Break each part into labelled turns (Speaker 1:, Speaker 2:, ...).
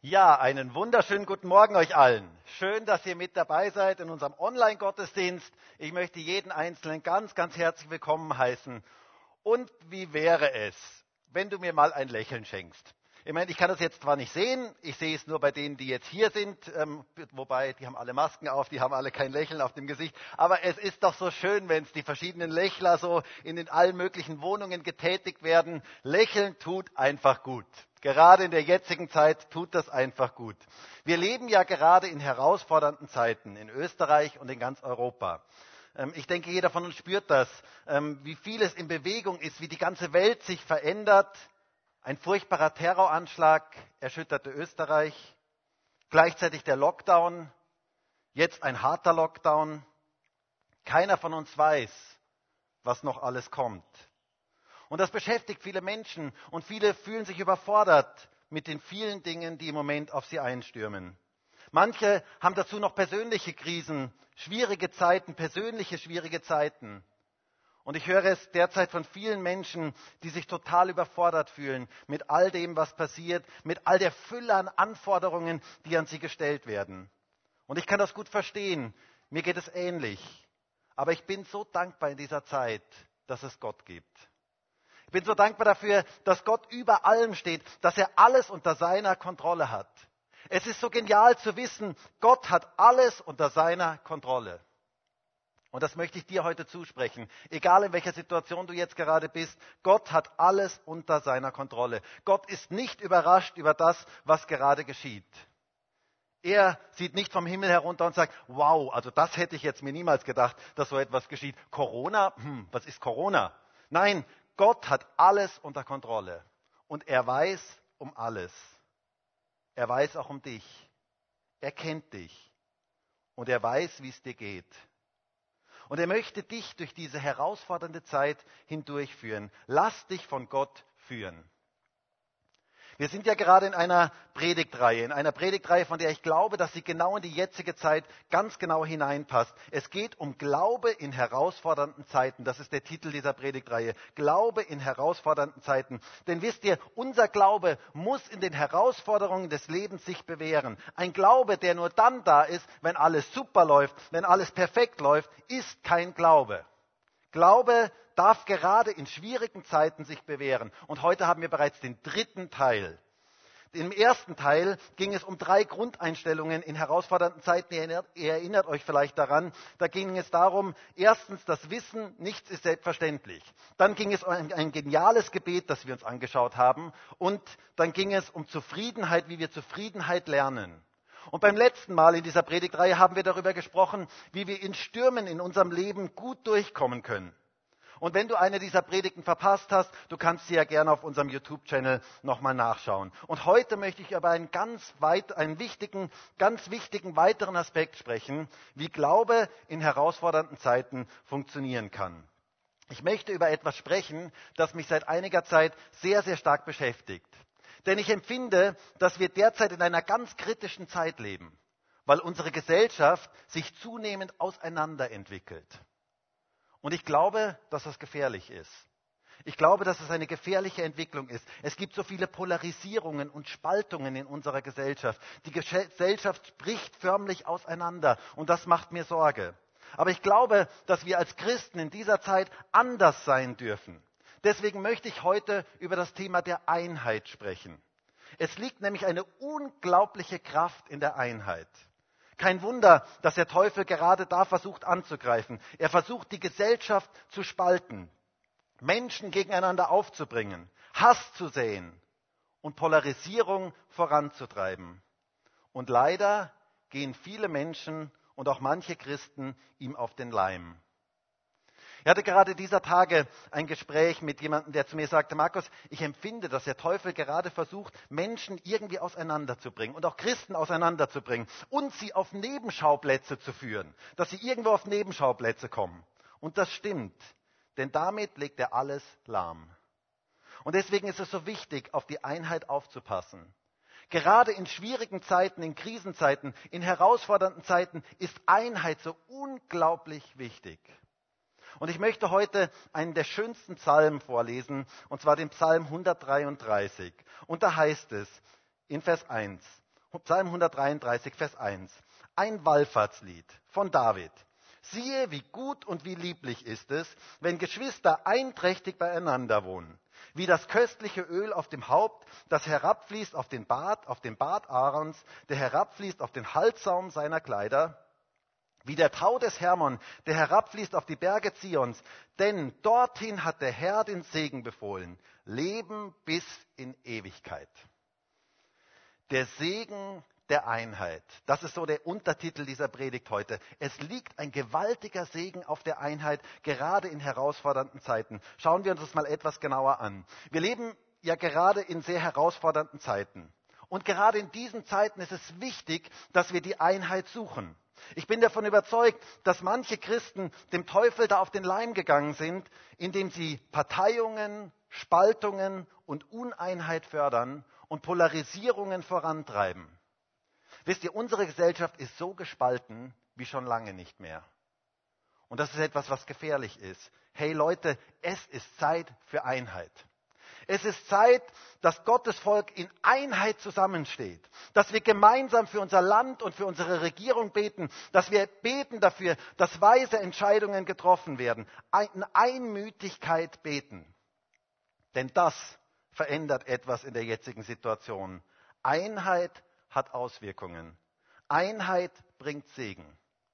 Speaker 1: Ja, einen wunderschönen guten Morgen euch allen. Schön, dass ihr mit dabei seid in unserem Online-Gottesdienst. Ich möchte jeden Einzelnen ganz, ganz herzlich willkommen heißen. Und wie wäre es, wenn du mir mal ein Lächeln schenkst? Ich meine, ich kann das jetzt zwar nicht sehen, ich sehe es nur bei denen, die jetzt hier sind, wobei die haben alle Masken auf, die haben alle kein Lächeln auf dem Gesicht. Aber es ist doch so schön, wenn es die verschiedenen Lächler so in den allen möglichen Wohnungen getätigt werden. Lächeln tut einfach gut. Gerade in der jetzigen Zeit tut das einfach gut. Wir leben ja gerade in herausfordernden Zeiten in Österreich und in ganz Europa. Ich denke, jeder von uns spürt das, wie vieles in Bewegung ist, wie die ganze Welt sich verändert. Ein furchtbarer Terroranschlag erschütterte Österreich, gleichzeitig der Lockdown, jetzt ein harter Lockdown. Keiner von uns weiß, was noch alles kommt. Und das beschäftigt viele Menschen und viele fühlen sich überfordert mit den vielen Dingen, die im Moment auf sie einstürmen. Manche haben dazu noch persönliche Krisen, schwierige Zeiten, persönliche schwierige Zeiten. Und ich höre es derzeit von vielen Menschen, die sich total überfordert fühlen mit all dem, was passiert, mit all der Fülle an Anforderungen, die an sie gestellt werden. Und ich kann das gut verstehen. Mir geht es ähnlich. Aber ich bin so dankbar in dieser Zeit, dass es Gott gibt. Ich bin so dankbar dafür, dass Gott über allem steht, dass er alles unter seiner Kontrolle hat. Es ist so genial zu wissen, Gott hat alles unter seiner Kontrolle. Und das möchte ich dir heute zusprechen. Egal in welcher Situation du jetzt gerade bist, Gott hat alles unter seiner Kontrolle. Gott ist nicht überrascht über das, was gerade geschieht. Er sieht nicht vom Himmel herunter und sagt, wow, also das hätte ich jetzt mir niemals gedacht, dass so etwas geschieht. Corona? Was ist Corona? Nein, Gott hat alles unter Kontrolle. Und er weiß um alles. Er weiß auch um dich. Er kennt dich. Und er weiß, wie es dir geht. Und er möchte dich durch diese herausfordernde Zeit hindurchführen. Lass dich von Gott führen. Wir sind ja gerade in einer Predigtreihe, von der ich glaube, dass sie genau in die jetzige Zeit ganz genau hineinpasst. Es geht um Glaube in herausfordernden Zeiten. Das ist der Titel dieser Predigtreihe. Glaube in herausfordernden Zeiten. Denn wisst ihr, unser Glaube muss in den Herausforderungen des Lebens sich bewähren. Ein Glaube, der nur dann da ist, wenn alles super läuft, wenn alles perfekt läuft, ist kein Glaube. Glaube darf gerade in schwierigen Zeiten sich bewähren. Und heute haben wir bereits den dritten Teil. Im ersten Teil ging es um 3 Grundeinstellungen in herausfordernden Zeiten. Ihr erinnert euch vielleicht daran. Da ging es darum, erstens das Wissen, nichts ist selbstverständlich. Dann ging es um ein geniales Gebet, das wir uns angeschaut haben. Und dann ging es um Zufriedenheit, wie wir Zufriedenheit lernen. Und beim letzten Mal in dieser Predigtreihe haben wir darüber gesprochen, wie wir in Stürmen in unserem Leben gut durchkommen können. Und wenn du eine dieser Predigten verpasst hast, du kannst sie ja gerne auf unserem YouTube-Channel nochmal nachschauen. Und heute möchte ich über einen ganz wichtigen weiteren Aspekt sprechen, wie Glaube in herausfordernden Zeiten funktionieren kann. Ich möchte über etwas sprechen, das mich seit einiger Zeit sehr, sehr stark beschäftigt. Denn ich empfinde, dass wir derzeit in einer ganz kritischen Zeit leben, weil unsere Gesellschaft sich zunehmend auseinanderentwickelt. Und ich glaube, dass das gefährlich ist. Ich glaube, dass es eine gefährliche Entwicklung ist. Es gibt so viele Polarisierungen und Spaltungen in unserer Gesellschaft. Die Gesellschaft bricht förmlich auseinander und das macht mir Sorge. Aber ich glaube, dass wir als Christen in dieser Zeit anders sein dürfen. Deswegen möchte ich heute über das Thema der Einheit sprechen. Es liegt nämlich eine unglaubliche Kraft in der Einheit. Kein Wunder, dass der Teufel gerade da versucht anzugreifen. Er versucht, die Gesellschaft zu spalten, Menschen gegeneinander aufzubringen, Hass zu säen und Polarisierung voranzutreiben. Und leider gehen viele Menschen und auch manche Christen ihm auf den Leim. Ich hatte gerade dieser Tage ein Gespräch mit jemandem, der zu mir sagte, Markus, ich empfinde, dass der Teufel gerade versucht, Menschen irgendwie auseinanderzubringen und auch Christen auseinanderzubringen und sie auf Nebenschauplätze zu führen, dass sie irgendwo auf Nebenschauplätze kommen. Und das stimmt, denn damit legt er alles lahm. Und deswegen ist es so wichtig, auf die Einheit aufzupassen. Gerade in schwierigen Zeiten, in Krisenzeiten, in herausfordernden Zeiten ist Einheit so unglaublich wichtig. Und ich möchte heute einen der schönsten Psalmen vorlesen, und zwar den Psalm 133. Und da heißt es in Vers 1, Psalm 133, Vers 1. Ein Wallfahrtslied von David. Siehe, wie gut und wie lieblich ist es, wenn Geschwister einträchtig beieinander wohnen. Wie das köstliche Öl auf dem Haupt, das herabfließt auf den Bart Aarons, der herabfließt auf den Halssaum seiner Kleider. Wie der Tau des Hermon, der herabfließt auf die Berge Zions. Denn dorthin hat der Herr den Segen befohlen. Leben bis in Ewigkeit. Der Segen der Einheit. Das ist so der Untertitel dieser Predigt heute. Es liegt ein gewaltiger Segen auf der Einheit, gerade in herausfordernden Zeiten. Schauen wir uns das mal etwas genauer an. Wir leben ja gerade in sehr herausfordernden Zeiten. Und gerade in diesen Zeiten ist es wichtig, dass wir die Einheit suchen. Ich bin davon überzeugt, dass manche Christen dem Teufel da auf den Leim gegangen sind, indem sie Parteiungen, Spaltungen und Uneinheit fördern und Polarisierungen vorantreiben. Wisst ihr, unsere Gesellschaft ist so gespalten wie schon lange nicht mehr. Und das ist etwas, was gefährlich ist. Hey Leute, es ist Zeit für Einheit. Es ist Zeit, dass Gottes Volk in Einheit zusammensteht, dass wir gemeinsam für unser Land und für unsere Regierung beten, dass wir beten dafür, dass weise Entscheidungen getroffen werden, in Einmütigkeit beten. Denn das verändert etwas in der jetzigen Situation. Einheit hat Auswirkungen. Einheit bringt Segen.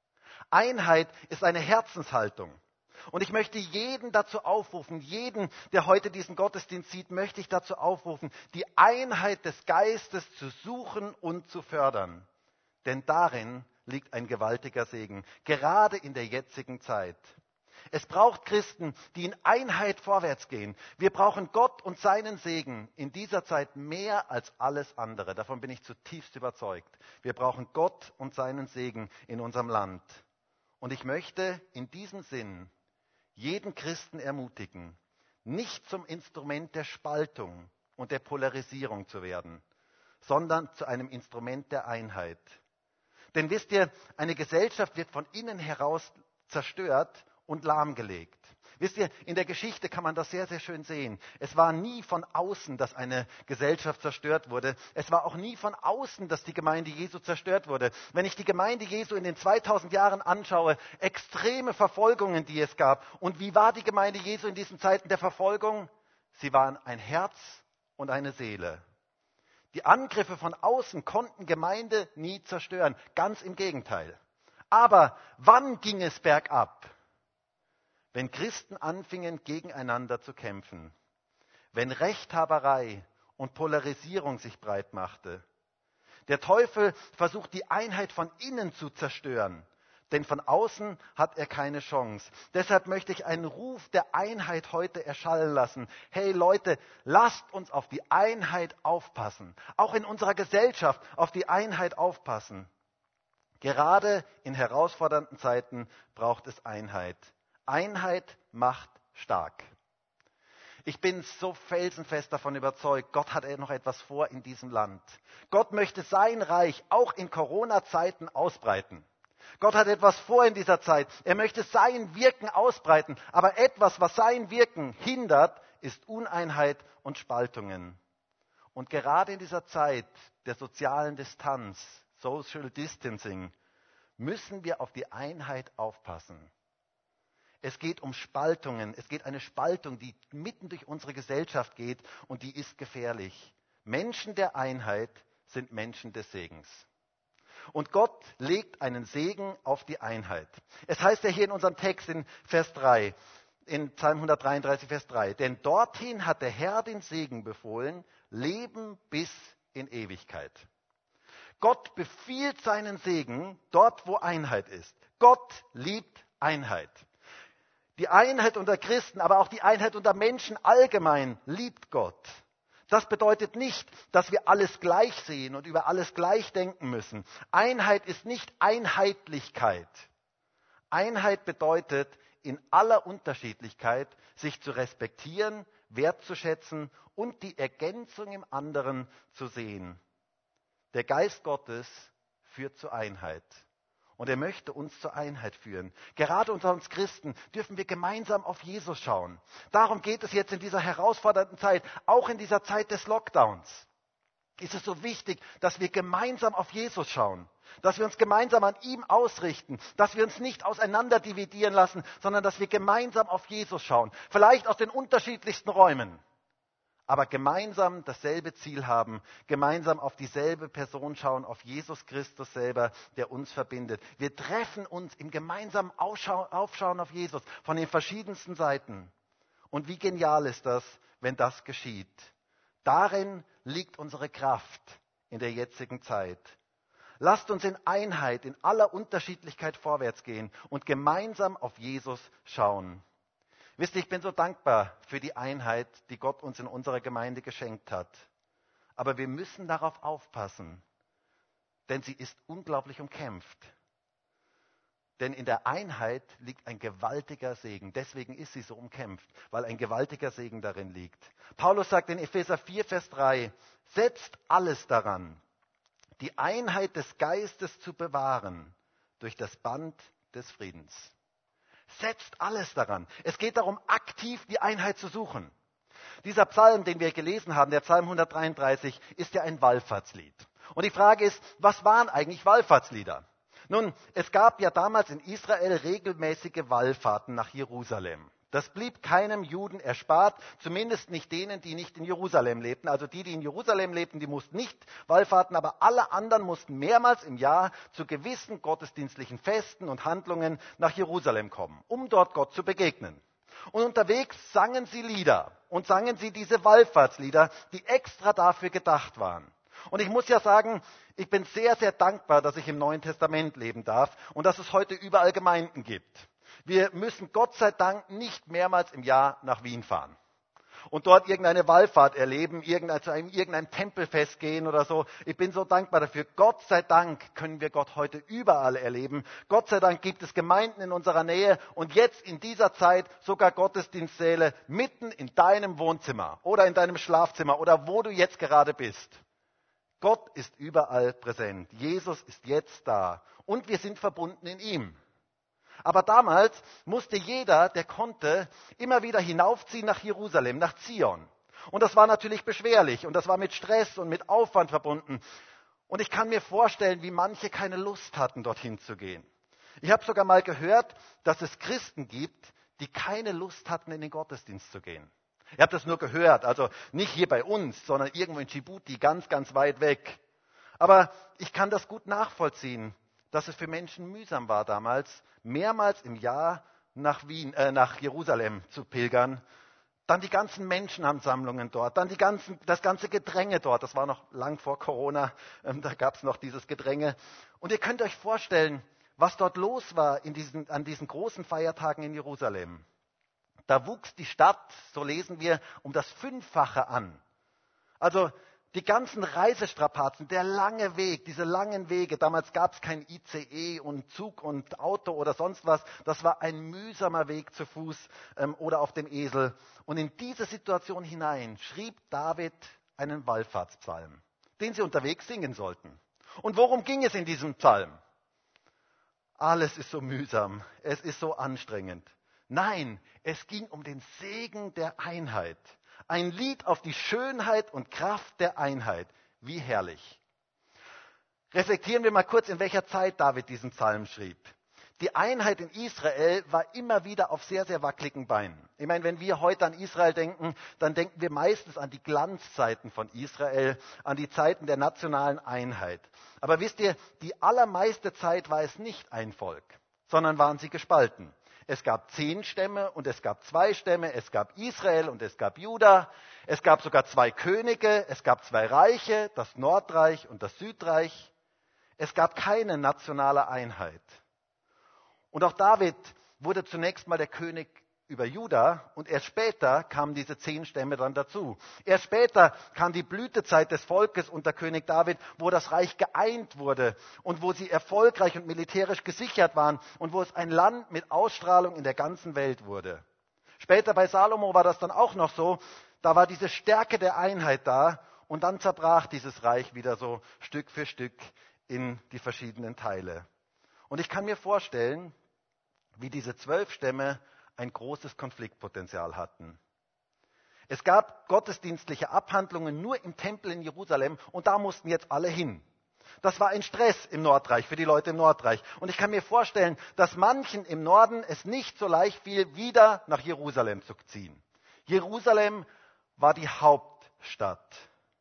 Speaker 1: Einheit ist eine Herzenshaltung. Und ich möchte jeden dazu aufrufen, jeden, der heute diesen Gottesdienst sieht, möchte ich dazu aufrufen, die Einheit des Geistes zu suchen und zu fördern. Denn darin liegt ein gewaltiger Segen, gerade in der jetzigen Zeit. Es braucht Christen, die in Einheit vorwärts gehen. Wir brauchen Gott und seinen Segen in dieser Zeit mehr als alles andere. Davon bin ich zutiefst überzeugt. Wir brauchen Gott und seinen Segen in unserem Land. Und ich möchte in diesem Sinn jeden Christen ermutigen, nicht zum Instrument der Spaltung und der Polarisierung zu werden, sondern zu einem Instrument der Einheit. Denn wisst ihr, eine Gesellschaft wird von innen heraus zerstört und lahmgelegt. Wisst ihr, in der Geschichte kann man das sehr, sehr schön sehen. Es war nie von außen, dass eine Gesellschaft zerstört wurde. Es war auch nie von außen, dass die Gemeinde Jesu zerstört wurde. Wenn ich die Gemeinde Jesu in den 2000 Jahren anschaue, extreme Verfolgungen, die es gab. Und wie war die Gemeinde Jesu in diesen Zeiten der Verfolgung? Sie waren ein Herz und eine Seele. Die Angriffe von außen konnten Gemeinde nie zerstören. Ganz im Gegenteil. Aber wann ging es bergab? Wenn Christen anfingen, gegeneinander zu kämpfen, wenn Rechthaberei und Polarisierung sich breit machte. Der Teufel versucht, die Einheit von innen zu zerstören, denn von außen hat er keine Chance. Deshalb möchte ich einen Ruf der Einheit heute erschallen lassen. Hey Leute, lasst uns auf die Einheit aufpassen. Auch in unserer Gesellschaft auf die Einheit aufpassen. Gerade in herausfordernden Zeiten braucht es Einheit. Einheit macht stark. Ich bin so felsenfest davon überzeugt, Gott hat noch etwas vor in diesem Land. Gott möchte sein Reich auch in Corona-Zeiten ausbreiten. Gott hat etwas vor in dieser Zeit. Er möchte sein Wirken ausbreiten. Aber etwas, was sein Wirken hindert, ist Uneinheit und Spaltungen. Und gerade in dieser Zeit der sozialen Distanz, Social Distancing, müssen wir auf die Einheit aufpassen. Es geht um Spaltungen. Es geht eine Spaltung, die mitten durch unsere Gesellschaft geht und die ist gefährlich. Menschen der Einheit sind Menschen des Segens. Und Gott legt einen Segen auf die Einheit. Es heißt ja hier in unserem Text in Vers 3, in Psalm 133, Vers 3, denn dorthin hat der Herr den Segen befohlen, Leben bis in Ewigkeit. Gott befiehlt seinen Segen dort, wo Einheit ist. Gott liebt Einheit. Die Einheit unter Christen, aber auch die Einheit unter Menschen allgemein liebt Gott. Das bedeutet nicht, dass wir alles gleich sehen und über alles gleich denken müssen. Einheit ist nicht Einheitlichkeit. Einheit bedeutet, in aller Unterschiedlichkeit sich zu respektieren, wertzuschätzen und die Ergänzung im anderen zu sehen. Der Geist Gottes führt zur Einheit. Und er möchte uns zur Einheit führen. Gerade unter uns Christen dürfen wir gemeinsam auf Jesus schauen. Darum geht es jetzt in dieser herausfordernden Zeit, auch in dieser Zeit des Lockdowns. ist es so wichtig, dass wir gemeinsam auf Jesus schauen, dass wir uns gemeinsam an ihm ausrichten, dass wir uns nicht auseinander dividieren lassen, sondern dass wir gemeinsam auf Jesus schauen. Vielleicht aus den unterschiedlichsten Räumen, aber gemeinsam dasselbe Ziel haben, gemeinsam auf dieselbe Person schauen, auf Jesus Christus selber, der uns verbindet. Wir treffen uns im gemeinsamen Aufschauen auf Jesus von den verschiedensten Seiten. Und wie genial ist das, wenn das geschieht? Darin liegt unsere Kraft in der jetzigen Zeit. Lasst uns in Einheit, in aller Unterschiedlichkeit vorwärts gehen und gemeinsam auf Jesus schauen. Wisst ihr, ich bin so dankbar für die Einheit, die Gott uns in unserer Gemeinde geschenkt hat. Aber wir müssen darauf aufpassen, denn sie ist unglaublich umkämpft. Denn in der Einheit liegt ein gewaltiger Segen. Deswegen ist sie so umkämpft, weil ein gewaltiger Segen darin liegt. Paulus sagt in Epheser 4, Vers 3, setzt alles daran, die Einheit des Geistes zu bewahren durch das Band des Friedens. Setzt alles daran. Es geht darum, aktiv die Einheit zu suchen. Dieser Psalm, den wir gelesen haben, der Psalm 133, ist ja ein Wallfahrtslied. Und die Frage ist, was waren eigentlich Wallfahrtslieder? Nun, es gab ja damals in Israel regelmäßige Wallfahrten nach Jerusalem. Das blieb keinem Juden erspart, zumindest nicht denen, die nicht in Jerusalem lebten. Also die in Jerusalem lebten, die mussten nicht wallfahrten, aber alle anderen mussten mehrmals im Jahr zu gewissen gottesdienstlichen Festen und Handlungen nach Jerusalem kommen, um dort Gott zu begegnen. Und unterwegs sangen sie Lieder und sangen sie diese Wallfahrtslieder, die extra dafür gedacht waren. Und ich muss ja sagen, ich bin sehr, sehr dankbar, dass ich im Neuen Testament leben darf und dass es heute überall Gemeinden gibt. Wir müssen Gott sei Dank nicht mehrmals im Jahr nach Wien fahren und dort irgendeine Wallfahrt erleben, zu irgendeinem Tempelfest gehen oder so. Ich bin so dankbar dafür. Gott sei Dank können wir Gott heute überall erleben. Gott sei Dank gibt es Gemeinden in unserer Nähe und jetzt in dieser Zeit sogar Gottesdienstsäle mitten in deinem Wohnzimmer oder in deinem Schlafzimmer oder wo du jetzt gerade bist. Gott ist überall präsent. Jesus ist jetzt da und wir sind verbunden in ihm. Aber damals musste jeder, der konnte, immer wieder hinaufziehen nach Jerusalem, nach Zion. Und das war natürlich beschwerlich und das war mit Stress und mit Aufwand verbunden. Und ich kann mir vorstellen, wie manche keine Lust hatten, dorthin zu gehen. Ich habe sogar mal gehört, dass es Christen gibt, die keine Lust hatten, in den Gottesdienst zu gehen. Ich habe das nur gehört, also nicht hier bei uns, sondern irgendwo in Djibouti, ganz, ganz weit weg. Aber ich kann das gut nachvollziehen, dass es für Menschen mühsam war damals, mehrmals im Jahr nach Jerusalem zu pilgern. Dann die ganzen Menschenansammlungen dort, dann das ganze Gedränge dort. Das war noch lang vor Corona, da gab es noch dieses Gedränge. Und ihr könnt euch vorstellen, was dort los war an diesen großen Feiertagen in Jerusalem. Da wuchs die Stadt, so lesen wir, um das 5-fache an. Also die ganzen Reisestrapazen, der lange Weg, diese langen Wege, damals gab es kein ICE und Zug und Auto oder sonst was, das war ein mühsamer Weg zu Fuß oder auf dem Esel. Und in diese Situation hinein schrieb David einen Wallfahrtspsalm, den sie unterwegs singen sollten. Und worum ging es in diesem Psalm? Alles ist so mühsam, es ist so anstrengend. Nein, es ging um den Segen der Einheit. Ein Lied auf die Schönheit und Kraft der Einheit. Wie herrlich. Reflektieren wir mal kurz, in welcher Zeit David diesen Psalm schrieb. Die Einheit in Israel war immer wieder auf sehr, sehr wackeligen Beinen. Ich meine, wenn wir heute an Israel denken, dann denken wir meistens an die Glanzzeiten von Israel, an die Zeiten der nationalen Einheit. Aber wisst ihr, die allermeiste Zeit war es nicht ein Volk, sondern waren sie gespalten. Es gab 10 Stämme und es gab 2 Stämme, es gab Israel und es gab Juda, es gab sogar 2 Könige, es gab 2 Reiche, das Nordreich und das Südreich. Es gab keine nationale Einheit. Und auch David wurde zunächst mal der König über Juda und erst später kamen diese 10 Stämme dann dazu. Erst später kam die Blütezeit des Volkes unter König David, wo das Reich geeint wurde und wo sie erfolgreich und militärisch gesichert waren und wo es ein Land mit Ausstrahlung in der ganzen Welt wurde. Später bei Salomo war das dann auch noch so, da war diese Stärke der Einheit da und dann zerbrach dieses Reich wieder so Stück für Stück in die verschiedenen Teile. Und ich kann mir vorstellen, wie diese 12 Stämme ein großes Konfliktpotenzial hatten. Es gab gottesdienstliche Abhandlungen nur im Tempel in Jerusalem und da mussten jetzt alle hin. Das war ein Stress im Nordreich, für die Leute im Nordreich. Und ich kann mir vorstellen, dass manchen im Norden es nicht so leicht fiel, wieder nach Jerusalem zu ziehen. Jerusalem war die Hauptstadt.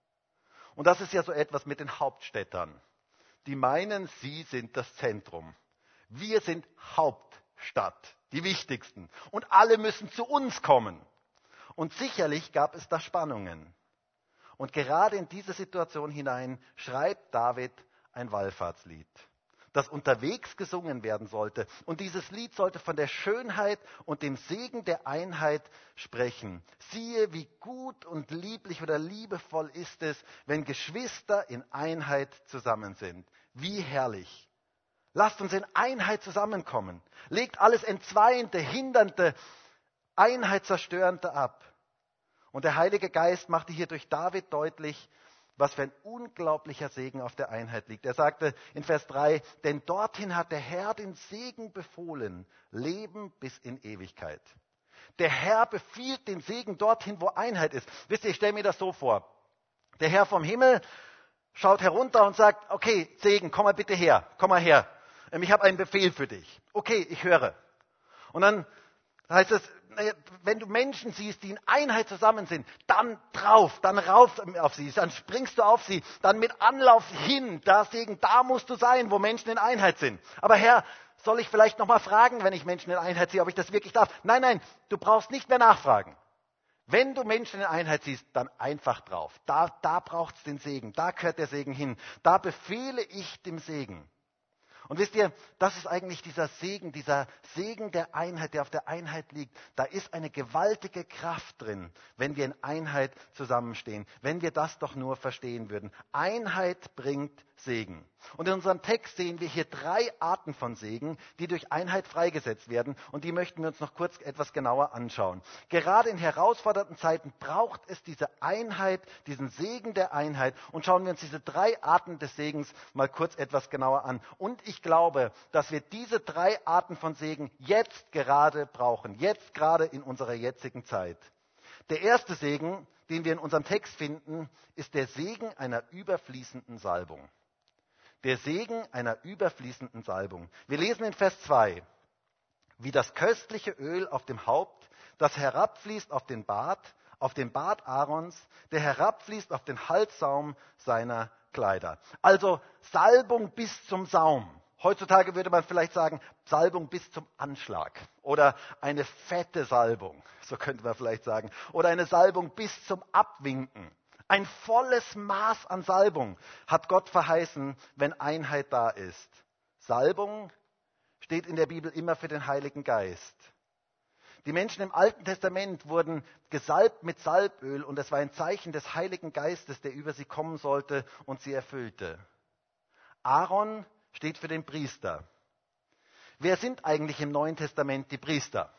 Speaker 1: Und das ist ja so etwas mit den Hauptstädtern. Die meinen, sie sind das Zentrum. Wir sind Hauptstadt, die wichtigsten. Und alle müssen zu uns kommen. Und sicherlich gab es da Spannungen. Und gerade in diese Situation hinein schreibt David ein Wallfahrtslied, das unterwegs gesungen werden sollte. Und dieses Lied sollte von der Schönheit und dem Segen der Einheit sprechen. Siehe, wie gut und lieblich oder liebevoll ist es, wenn Geschwister in Einheit zusammen sind. Wie herrlich. Lasst uns in Einheit zusammenkommen. Legt alles Entzweiende, Hindernde, Einheitszerstörende ab. Und der Heilige Geist machte hier durch David deutlich, was für ein unglaublicher Segen auf der Einheit liegt. Er sagte in Vers 3, denn dorthin hat der Herr den Segen befohlen, Leben bis in Ewigkeit. Der Herr befiehlt den Segen dorthin, wo Einheit ist. Wisst ihr, ich stelle mir das so vor. Der Herr vom Himmel schaut herunter und sagt, okay, Segen, komm mal bitte her, komm mal her. Ich habe einen Befehl für dich. Okay, ich höre. Und dann heißt es, wenn du Menschen siehst, die in Einheit zusammen sind, dann drauf, dann rauf auf sie, dann springst du auf sie, dann mit Anlauf hin, da Segen, da musst du sein, wo Menschen in Einheit sind. Aber Herr, soll ich vielleicht nochmal fragen, wenn ich Menschen in Einheit sehe, ob ich das wirklich darf? Nein, du brauchst nicht mehr nachfragen. Wenn du Menschen in Einheit siehst, dann einfach drauf. Da braucht es den Segen, da gehört der Segen hin. Da befehle ich dem Segen. Und wisst ihr, das ist eigentlich dieser Segen der Einheit, der auf der Einheit liegt. Da ist eine gewaltige Kraft drin, wenn wir in Einheit zusammenstehen. Wenn wir das doch nur verstehen würden. Einheit bringt Segen. Und in unserem Text sehen wir hier 3 Arten von Segen, die durch Einheit freigesetzt werden. Und die möchten wir uns noch kurz etwas genauer anschauen. Gerade in herausfordernden Zeiten braucht es diese Einheit, diesen Segen der Einheit. Und schauen wir uns diese 3 Arten des Segens mal kurz etwas genauer an. Und ich glaube, dass wir diese 3 Arten von Segen jetzt gerade brauchen. Jetzt gerade in unserer jetzigen Zeit. Der erste Segen, den wir in unserem Text finden, ist der Segen einer überfließenden Salbung. Der Segen einer überfließenden Salbung. Wir lesen in Vers 2, wie das köstliche Öl auf dem Haupt, das herabfließt auf den Bart Aarons, der herabfließt auf den Halssaum seiner Kleider. Also Salbung bis zum Saum. Heutzutage würde man vielleicht sagen, Salbung bis zum Anschlag oder eine fette Salbung, so könnte man vielleicht sagen. Oder eine Salbung bis zum Abwinken. Ein volles Maß an Salbung hat Gott verheißen, wenn Einheit da ist. Salbung steht in der Bibel immer für den Heiligen Geist. Die Menschen im Alten Testament wurden gesalbt mit Salböl und es war ein Zeichen des Heiligen Geistes, der über sie kommen sollte und sie erfüllte. Aaron steht für den Priester. Wer sind eigentlich im Neuen Testament die Priester?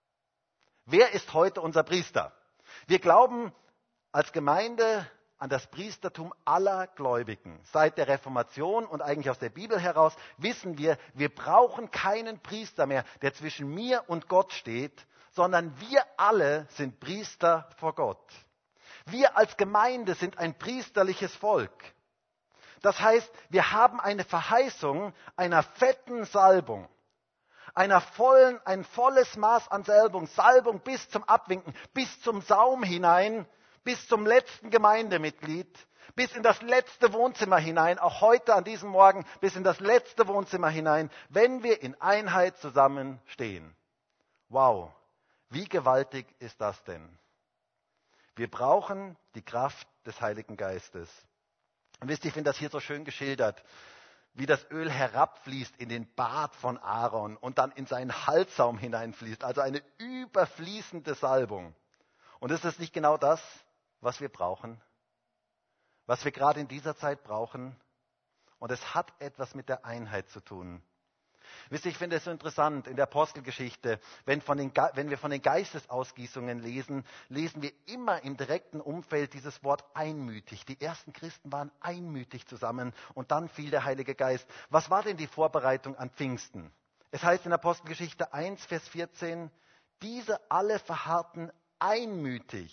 Speaker 1: Wer ist heute unser Priester? Wir glauben als Gemeinde an das Priestertum aller Gläubigen. Seit der Reformation und eigentlich aus der Bibel heraus wissen wir brauchen keinen Priester mehr, der zwischen mir und Gott steht, sondern wir alle sind Priester vor Gott. Wir als Gemeinde sind ein priesterliches Volk. Das heißt, wir haben eine Verheißung einer fetten Salbung, ein volles Maß an Salbung bis zum Abwinken, bis zum Saum hinein, bis zum letzten Gemeindemitglied, bis in das letzte Wohnzimmer hinein, auch heute an diesem Morgen, bis in das letzte Wohnzimmer hinein, wenn wir in Einheit zusammenstehen. Wow, wie gewaltig ist das denn? Wir brauchen die Kraft des Heiligen Geistes. Und wisst ihr, ich finde das hier so schön geschildert, wie das Öl herabfließt in den Bart von Aaron und dann in seinen Halssaum hineinfließt, also eine überfließende Salbung. Und ist das nicht genau das, was wir brauchen? Was wir gerade in dieser Zeit brauchen? Und es hat etwas mit der Einheit zu tun. Wisst ihr, ich finde es so interessant in der Apostelgeschichte, wenn wir von den Geistesausgießungen lesen, lesen wir immer im direkten Umfeld dieses Wort einmütig. Die ersten Christen waren einmütig zusammen und dann fiel der Heilige Geist. Was war denn die Vorbereitung an Pfingsten? Es heißt in Apostelgeschichte 1, Vers 14, diese alle verharrten einmütig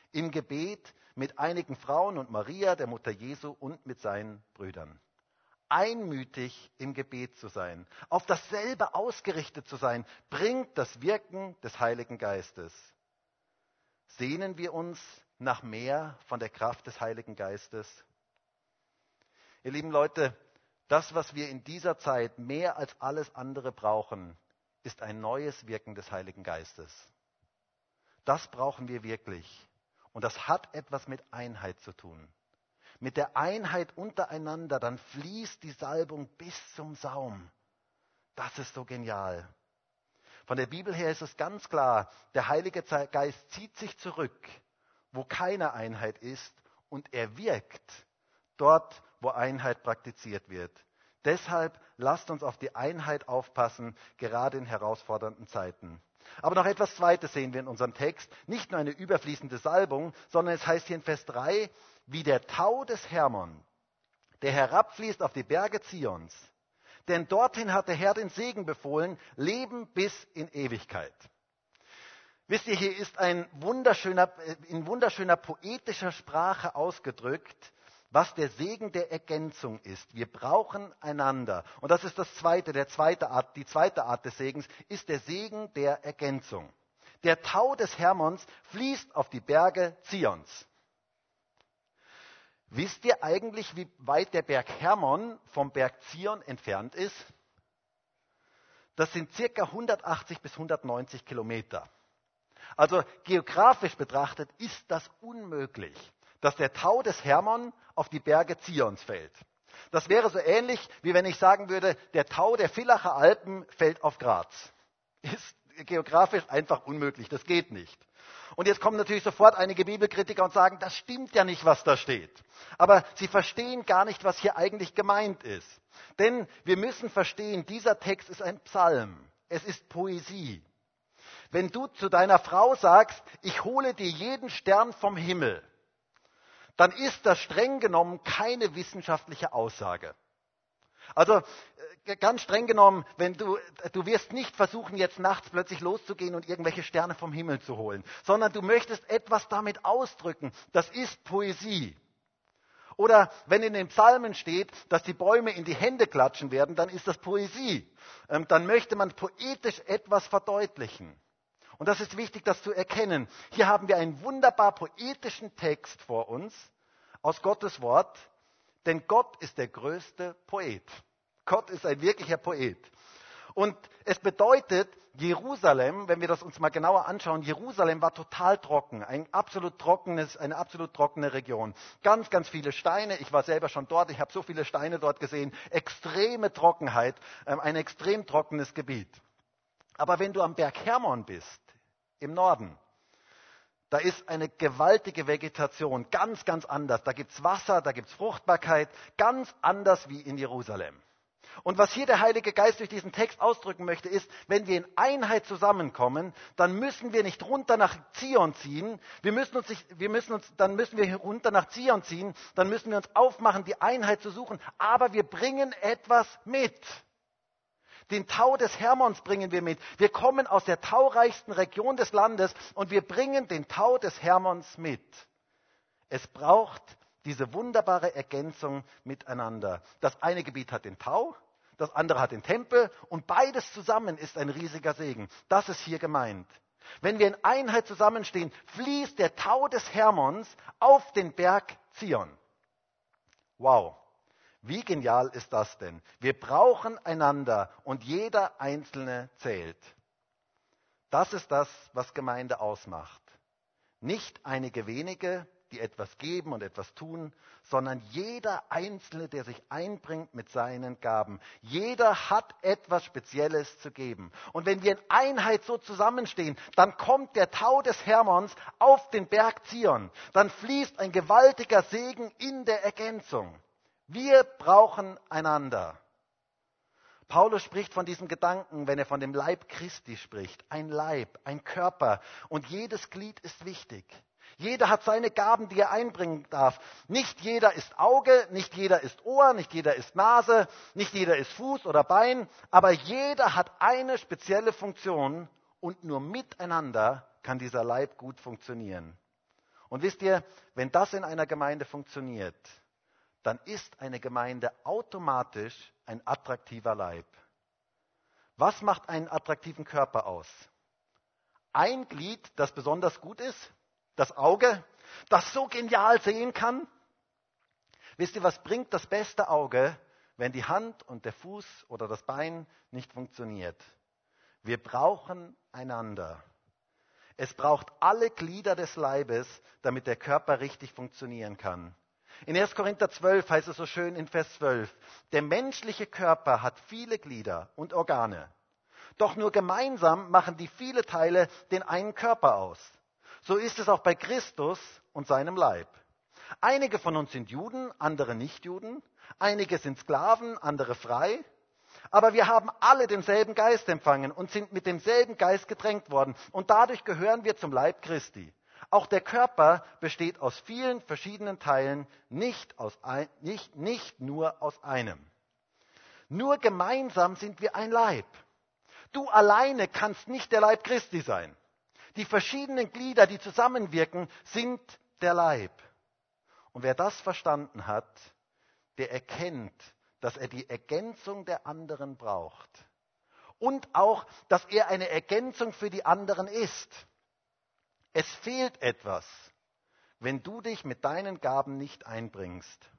Speaker 1: im Gebet mit einigen Frauen und Maria, der Mutter Jesu, und mit seinen Brüdern. Einmütig im Gebet zu sein, auf dasselbe ausgerichtet zu sein, bringt das Wirken des Heiligen Geistes. Sehnen wir uns nach mehr von der Kraft des Heiligen Geistes? Ihr lieben Leute, das, was wir in dieser Zeit mehr als alles andere brauchen, ist ein neues Wirken des Heiligen Geistes. Das brauchen wir wirklich. Und das hat etwas mit Einheit zu tun. Mit der Einheit untereinander, dann fließt die Salbung bis zum Saum. Das ist so genial. Von der Bibel her ist es ganz klar, der Heilige Geist zieht sich zurück, wo keine Einheit ist, und er wirkt dort, wo Einheit praktiziert wird. Deshalb lasst uns auf die Einheit aufpassen, gerade in herausfordernden Zeiten. Aber noch etwas Zweites sehen wir in unserem Text. Nicht nur eine überfließende Salbung, sondern es heißt hier in Vers 3, wie der Tau des Hermon, der herabfließt auf die Berge Zions. Denn dorthin hat der Herr den Segen befohlen, Leben bis in Ewigkeit. Wisst ihr, hier ist in wunderschöner poetischer Sprache ausgedrückt, was der Segen der Ergänzung ist. Wir brauchen einander. Und das ist die zweite Art des Segens, ist der Segen der Ergänzung. Der Tau des Hermons fließt auf die Berge Zions. Wisst ihr eigentlich, wie weit der Berg Hermon vom Berg Zion entfernt ist? Das sind circa 180 bis 190 Kilometer. Also geografisch betrachtet ist das unmöglich, dass der Tau des Hermon auf die Berge Zions fällt. Das wäre so ähnlich, wie wenn ich sagen würde, der Tau der Villacher Alpen fällt auf Graz. Ist geografisch einfach unmöglich, das geht nicht. Und jetzt kommen natürlich sofort einige Bibelkritiker und sagen, das stimmt ja nicht, was da steht. Aber sie verstehen gar nicht, was hier eigentlich gemeint ist. Denn wir müssen verstehen, dieser Text ist ein Psalm. Es ist Poesie. Wenn du zu deiner Frau sagst, ich hole dir jeden Stern vom Himmel, dann ist das streng genommen keine wissenschaftliche Aussage. Also ganz streng genommen, du wirst nicht versuchen, jetzt nachts plötzlich loszugehen und irgendwelche Sterne vom Himmel zu holen, sondern du möchtest etwas damit ausdrücken. Das ist Poesie. Oder wenn in den Psalmen steht, dass die Bäume in die Hände klatschen werden, dann ist das Poesie. Dann möchte man poetisch etwas verdeutlichen. Und das ist wichtig, das zu erkennen. Hier haben wir einen wunderbar poetischen Text vor uns aus Gottes Wort, denn Gott ist der größte Poet. Gott ist ein wirklicher Poet. Und es bedeutet, Jerusalem, wenn wir das uns mal genauer anschauen, Jerusalem war total trocken, eine absolut trockene Region. Ganz, ganz viele Steine, ich war selber schon dort, ich habe so viele Steine dort gesehen, extreme Trockenheit, ein extrem trockenes Gebiet. Aber wenn du am Berg Hermon bist, im Norden, da ist eine gewaltige Vegetation, ganz, ganz anders. Da gibt es Wasser, da gibt es Fruchtbarkeit, ganz anders wie in Jerusalem. Und was hier der Heilige Geist durch diesen Text ausdrücken möchte, ist, wenn wir in Einheit zusammenkommen, dann müssen wir nicht runter nach Zion ziehen, dann müssen wir runter nach Zion ziehen, dann müssen wir uns aufmachen, die Einheit zu suchen, aber wir bringen etwas mit. Den Tau des Hermons bringen wir mit. Wir kommen aus der taureichsten Region des Landes und wir bringen den Tau des Hermons mit. Es braucht diese wunderbare Ergänzung miteinander. Das eine Gebiet hat den Tau, das andere hat den Tempel und beides zusammen ist ein riesiger Segen. Das ist hier gemeint. Wenn wir in Einheit zusammenstehen, fließt der Tau des Hermons auf den Berg Zion. Wow. Wie genial ist das denn? Wir brauchen einander und jeder Einzelne zählt. Das ist das, was Gemeinde ausmacht. Nicht einige wenige, die etwas geben und etwas tun, sondern jeder Einzelne, der sich einbringt mit seinen Gaben. Jeder hat etwas Spezielles zu geben. Und wenn wir in Einheit so zusammenstehen, dann kommt der Tau des Hermons auf den Berg Zion. Dann fließt ein gewaltiger Segen in der Ergänzung. Wir brauchen einander. Paulus spricht von diesem Gedanken, wenn er von dem Leib Christi spricht. Ein Leib, ein Körper und jedes Glied ist wichtig. Jeder hat seine Gaben, die er einbringen darf. Nicht jeder ist Auge, nicht jeder ist Ohr, nicht jeder ist Nase, nicht jeder ist Fuß oder Bein, aber jeder hat eine spezielle Funktion und nur miteinander kann dieser Leib gut funktionieren. Und wisst ihr, wenn das in einer Gemeinde funktioniert, dann ist eine Gemeinde automatisch ein attraktiver Leib. Was macht einen attraktiven Körper aus? Ein Glied, das besonders gut ist, das Auge, das so genial sehen kann. Wisst ihr, was bringt das beste Auge, wenn die Hand und der Fuß oder das Bein nicht funktioniert? Wir brauchen einander. Es braucht alle Glieder des Leibes, damit der Körper richtig funktionieren kann. In 1. Korinther 12 heißt es so schön in Vers 12, der menschliche Körper hat viele Glieder und Organe. Doch nur gemeinsam machen die viele Teile den einen Körper aus. So ist es auch bei Christus und seinem Leib. Einige von uns sind Juden, andere nicht Juden. Einige sind Sklaven, andere frei. Aber wir haben alle denselben Geist empfangen und sind mit demselben Geist getränkt worden. Und dadurch gehören wir zum Leib Christi. Auch der Körper besteht aus vielen verschiedenen Teilen, nicht nur aus einem. Nur gemeinsam sind wir ein Leib. Du alleine kannst nicht der Leib Christi sein. Die verschiedenen Glieder, die zusammenwirken, sind der Leib. Und wer das verstanden hat, der erkennt, dass er die Ergänzung der anderen braucht. Und auch, dass er eine Ergänzung für die anderen ist. Es fehlt etwas, wenn du dich mit deinen Gaben nicht einbringst.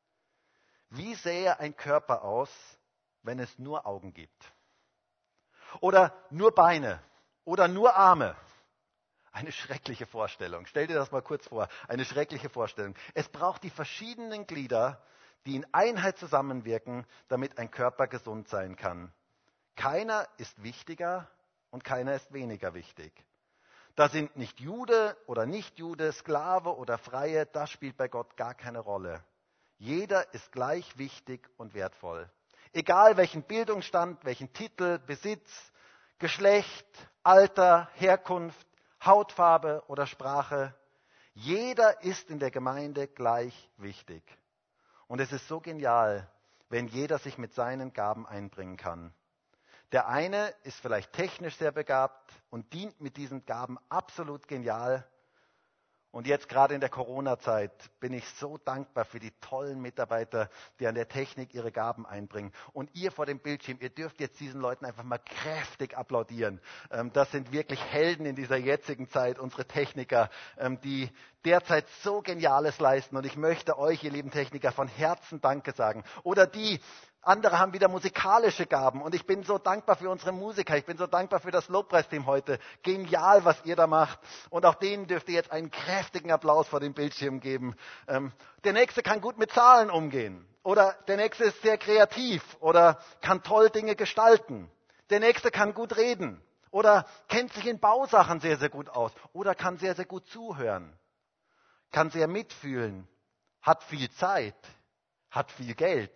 Speaker 1: Wie sähe ein Körper aus, wenn es nur Augen gibt? Oder nur Beine? Oder nur Arme? Eine schreckliche Vorstellung. Stell dir das mal kurz vor. Eine schreckliche Vorstellung. Es braucht die verschiedenen Glieder, die in Einheit zusammenwirken, damit ein Körper gesund sein kann. Keiner ist wichtiger und keiner ist weniger wichtig. Da sind nicht Jude oder Nicht-Jude, Sklave oder Freie, das spielt bei Gott gar keine Rolle. Jeder ist gleich wichtig und wertvoll. Egal welchen Bildungsstand, welchen Titel, Besitz, Geschlecht, Alter, Herkunft, Hautfarbe oder Sprache, jeder ist in der Gemeinde gleich wichtig. Und es ist so genial, wenn jeder sich mit seinen Gaben einbringen kann. Der eine ist vielleicht technisch sehr begabt und dient mit diesen Gaben absolut genial. Und jetzt gerade in der Corona-Zeit bin ich so dankbar für die tollen Mitarbeiter, die an der Technik ihre Gaben einbringen. Und ihr vor dem Bildschirm, ihr dürft jetzt diesen Leuten einfach mal kräftig applaudieren. Das sind wirklich Helden in dieser jetzigen Zeit, unsere Techniker, die derzeit so Geniales leisten. Und ich möchte euch, ihr lieben Techniker, von Herzen Danke sagen. Oder andere haben wieder musikalische Gaben und ich bin so dankbar für unsere Musiker, ich bin so dankbar für das Lobpreisteam heute. Genial, was ihr da macht. Und auch denen dürft ihr jetzt einen kräftigen Applaus vor dem Bildschirm geben. Der Nächste kann gut mit Zahlen umgehen. Oder der Nächste ist sehr kreativ oder kann toll Dinge gestalten. Der Nächste kann gut reden oder kennt sich in Bausachen sehr, sehr gut aus. Oder kann sehr, sehr gut zuhören. Kann sehr mitfühlen. Hat viel Zeit. Hat viel Geld.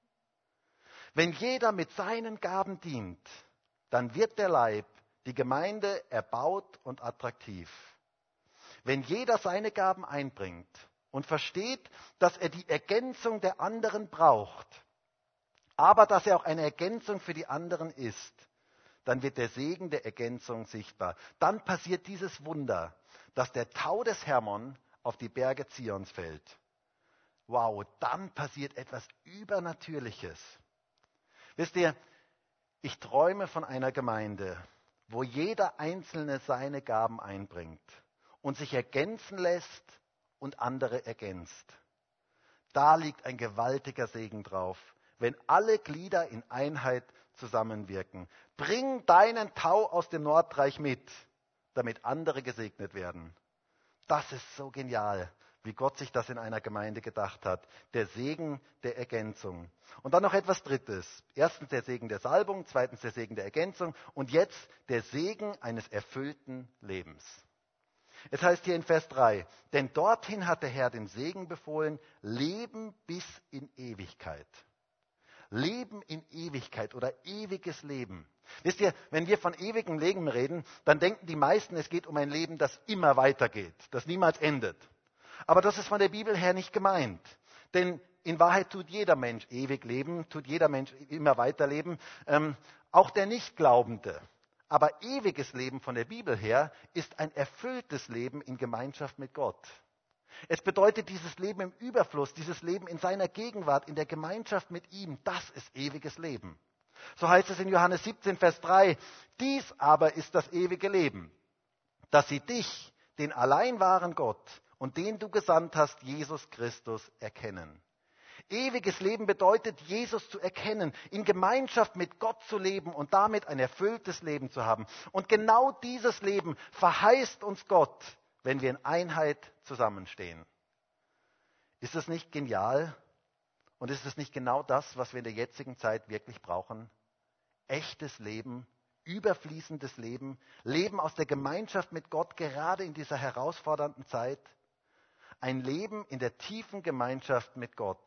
Speaker 1: Wenn jeder mit seinen Gaben dient, dann wird der Leib, die Gemeinde, erbaut und attraktiv. Wenn jeder seine Gaben einbringt und versteht, dass er die Ergänzung der anderen braucht, aber dass er auch eine Ergänzung für die anderen ist, dann wird der Segen der Ergänzung sichtbar. Dann passiert dieses Wunder, dass der Tau des Hermon auf die Berge Zions fällt. Wow, dann passiert etwas Übernatürliches. Wisst ihr, ich träume von einer Gemeinde, wo jeder Einzelne seine Gaben einbringt und sich ergänzen lässt und andere ergänzt. Da liegt ein gewaltiger Segen drauf, wenn alle Glieder in Einheit zusammenwirken. Bring deinen Tau aus dem Nordreich mit, damit andere gesegnet werden. Das ist so genial, wie Gott sich das in einer Gemeinde gedacht hat. Der Segen der Ergänzung. Und dann noch etwas Drittes. Erstens der Segen der Salbung, zweitens der Segen der Ergänzung und jetzt der Segen eines erfüllten Lebens. Es heißt hier in Vers 3, denn dorthin hat der Herr den Segen befohlen, Leben bis in Ewigkeit. Leben in Ewigkeit oder ewiges Leben. Wisst ihr, wenn wir von ewigem Leben reden, dann denken die meisten, es geht um ein Leben, das immer weitergeht, das niemals endet. Aber das ist von der Bibel her nicht gemeint. Denn in Wahrheit tut jeder Mensch ewig leben, tut jeder Mensch immer weiterleben, auch der Nichtglaubende. Aber ewiges Leben von der Bibel her ist ein erfülltes Leben in Gemeinschaft mit Gott. Es bedeutet dieses Leben im Überfluss, dieses Leben in seiner Gegenwart, in der Gemeinschaft mit ihm, das ist ewiges Leben. So heißt es in Johannes 17, Vers 3, dies aber ist das ewige Leben, dass sie dich, den allein wahren Gott und den du gesandt hast, Jesus Christus, erkennen. Ewiges Leben bedeutet, Jesus zu erkennen, in Gemeinschaft mit Gott zu leben und damit ein erfülltes Leben zu haben. Und genau dieses Leben verheißt uns Gott, wenn wir in Einheit zusammenstehen. Ist das nicht genial? Und ist es nicht genau das, was wir in der jetzigen Zeit wirklich brauchen? Echtes Leben, überfließendes Leben, Leben aus der Gemeinschaft mit Gott, gerade in dieser herausfordernden Zeit. Ein Leben in der tiefen Gemeinschaft mit Gott.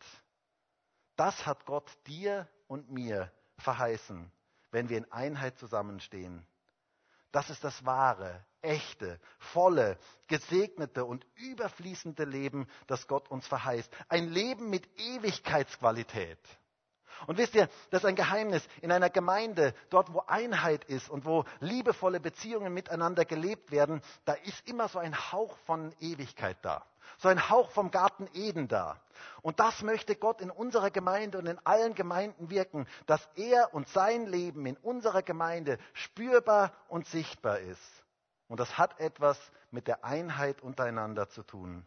Speaker 1: Das hat Gott dir und mir verheißen, wenn wir in Einheit zusammenstehen. Das ist das wahre, echte, volle, gesegnete und überfließende Leben, das Gott uns verheißt. Ein Leben mit Ewigkeitsqualität. Und wisst ihr, das ist ein Geheimnis. In einer Gemeinde, dort wo Einheit ist und wo liebevolle Beziehungen miteinander gelebt werden, da ist immer so ein Hauch von Ewigkeit da. So ein Hauch vom Garten Eden da. Und das möchte Gott in unserer Gemeinde und in allen Gemeinden wirken, dass er und sein Leben in unserer Gemeinde spürbar und sichtbar ist. Und das hat etwas mit der Einheit untereinander zu tun.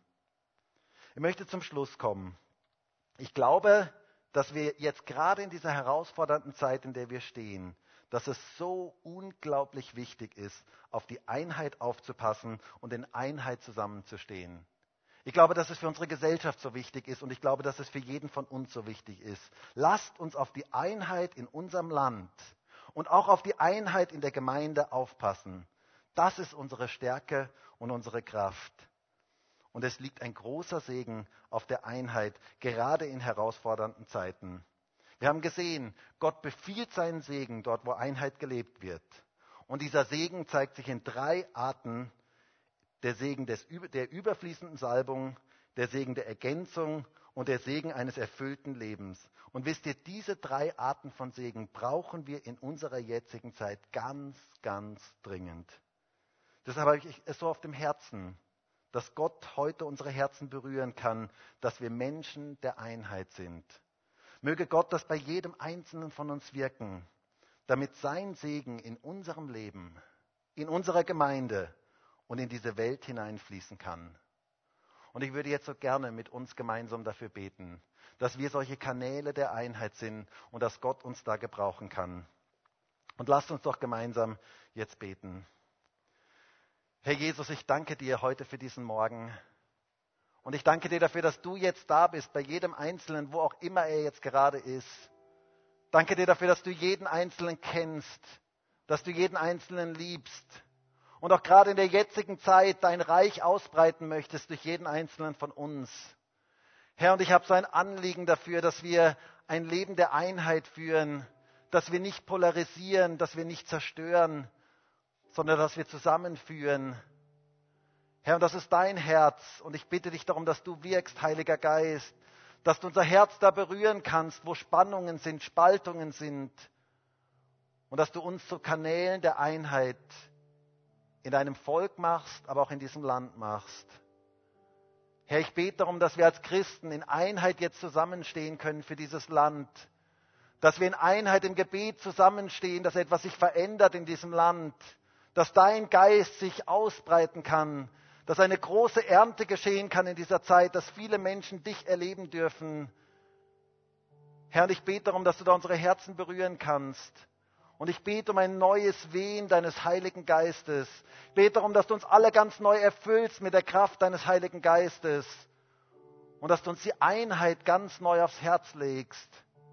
Speaker 1: Ich möchte zum Schluss kommen. Ich glaube, dass wir jetzt gerade in dieser herausfordernden Zeit, in der wir stehen, dass es so unglaublich wichtig ist, auf die Einheit aufzupassen und in Einheit zusammenzustehen. Ich glaube, dass es für unsere Gesellschaft so wichtig ist und ich glaube, dass es für jeden von uns so wichtig ist. Lasst uns auf die Einheit in unserem Land und auch auf die Einheit in der Gemeinde aufpassen. Das ist unsere Stärke und unsere Kraft. Und es liegt ein großer Segen auf der Einheit, gerade in herausfordernden Zeiten. Wir haben gesehen, Gott befiehlt seinen Segen dort, wo Einheit gelebt wird. Und dieser Segen zeigt sich in 3 Arten. Der Segen der überfließenden Salbung, der Segen der Ergänzung und der Segen eines erfüllten Lebens. Und wisst ihr, diese 3 Arten von Segen brauchen wir in unserer jetzigen Zeit ganz, ganz dringend. Deshalb habe ich es so auf dem Herzen, dass Gott heute unsere Herzen berühren kann, dass wir Menschen der Einheit sind. Möge Gott das bei jedem Einzelnen von uns wirken, damit sein Segen in unserem Leben, in unserer Gemeinde und in diese Welt hineinfließen kann. Und ich würde jetzt so gerne mit uns gemeinsam dafür beten, dass wir solche Kanäle der Einheit sind und dass Gott uns da gebrauchen kann. Und lasst uns doch gemeinsam jetzt beten. Herr Jesus, ich danke dir heute für diesen Morgen. Und ich danke dir dafür, dass du jetzt da bist, bei jedem Einzelnen, wo auch immer er jetzt gerade ist. Danke dir dafür, dass du jeden Einzelnen kennst, dass du jeden Einzelnen liebst. Und auch gerade in der jetzigen Zeit dein Reich ausbreiten möchtest durch jeden Einzelnen von uns. Herr, und ich habe so ein Anliegen dafür, dass wir ein Leben der Einheit führen, dass wir nicht polarisieren, dass wir nicht zerstören, sondern dass wir zusammenführen. Herr, und das ist dein Herz. Und ich bitte dich darum, dass du wirkst, Heiliger Geist, dass du unser Herz da berühren kannst, wo Spannungen sind, Spaltungen sind. Und dass du uns zu Kanälen der Einheit in deinem Volk machst, aber auch in diesem Land machst. Herr, ich bete darum, dass wir als Christen in Einheit jetzt zusammenstehen können für dieses Land. Dass wir in Einheit im Gebet zusammenstehen, dass etwas sich verändert in diesem Land. Dass dein Geist sich ausbreiten kann. Dass eine große Ernte geschehen kann in dieser Zeit, dass viele Menschen dich erleben dürfen. Herr, und ich bete darum, dass du da unsere Herzen berühren kannst. Und ich bete um ein neues Wehen deines Heiligen Geistes. Ich bete darum, dass du uns alle ganz neu erfüllst mit der Kraft deines Heiligen Geistes. Und dass du uns die Einheit ganz neu aufs Herz legst.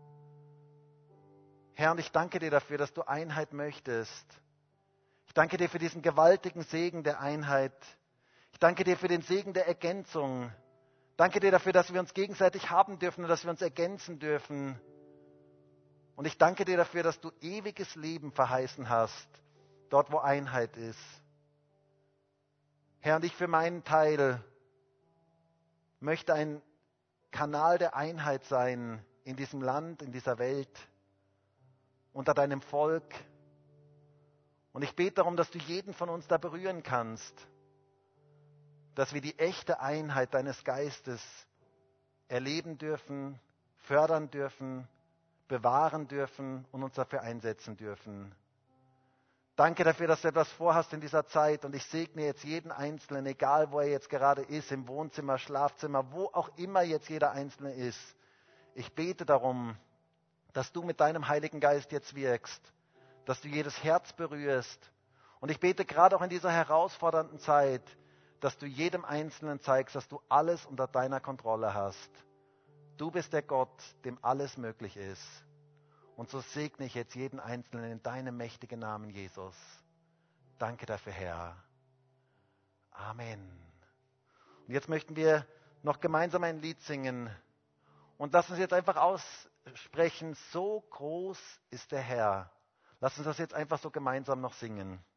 Speaker 1: Herr, und ich danke dir dafür, dass du Einheit möchtest. Ich danke dir für diesen gewaltigen Segen der Einheit. Ich danke dir für den Segen der Ergänzung. Danke dir dafür, dass wir uns gegenseitig haben dürfen und dass wir uns ergänzen dürfen. Und ich danke dir dafür, dass du ewiges Leben verheißen hast, dort wo Einheit ist. Herr, und ich für meinen Teil möchte ein Kanal der Einheit sein in diesem Land, in dieser Welt, unter deinem Volk. Und ich bete darum, dass du jeden von uns da berühren kannst, dass wir die echte Einheit deines Geistes erleben dürfen, fördern dürfen, bewahren dürfen und uns dafür einsetzen dürfen. Danke dafür, dass du etwas vorhast in dieser Zeit und ich segne jetzt jeden Einzelnen, egal wo er jetzt gerade ist, im Wohnzimmer, Schlafzimmer, wo auch immer jetzt jeder Einzelne ist. Ich bete darum, dass du mit deinem Heiligen Geist jetzt wirkst, dass du jedes Herz berührst. Und ich bete gerade auch in dieser herausfordernden Zeit, dass du jedem Einzelnen zeigst, dass du alles unter deiner Kontrolle hast. Du bist der Gott, dem alles möglich ist. Und so segne ich jetzt jeden Einzelnen in deinem mächtigen Namen, Jesus. Danke dafür, Herr. Amen. Und jetzt möchten wir noch gemeinsam ein Lied singen. Und lass uns jetzt einfach aussprechen, so groß ist der Herr. Lass uns das jetzt einfach so gemeinsam noch singen.